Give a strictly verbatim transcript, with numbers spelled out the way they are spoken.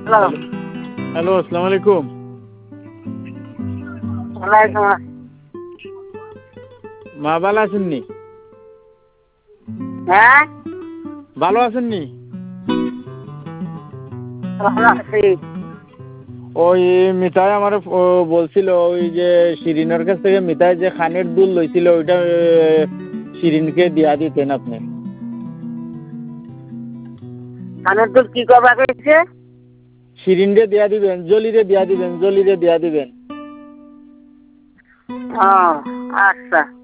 Hello hello, আসসালামু আলাইকুম। ওয়ালাইকুম আসসালাম। মা ভালো আছেননি? হ্যাঁ, ভালো আছেননি? ভালো আছি। ওই মিতাই আমার বলছিল ওই যে শিরিনের কাছ থেকে মিতাই যে খানের দুল লইছিল ওইটা শিরিনকে দিয়া দিতেন আপনি। কানের দুল কি করবা কইছে? শিরিনরে দিয়া দিবেন, জলিরে দিয়া দিবেন, জলিরে দিয়া দিবেন। ও আচ্ছা।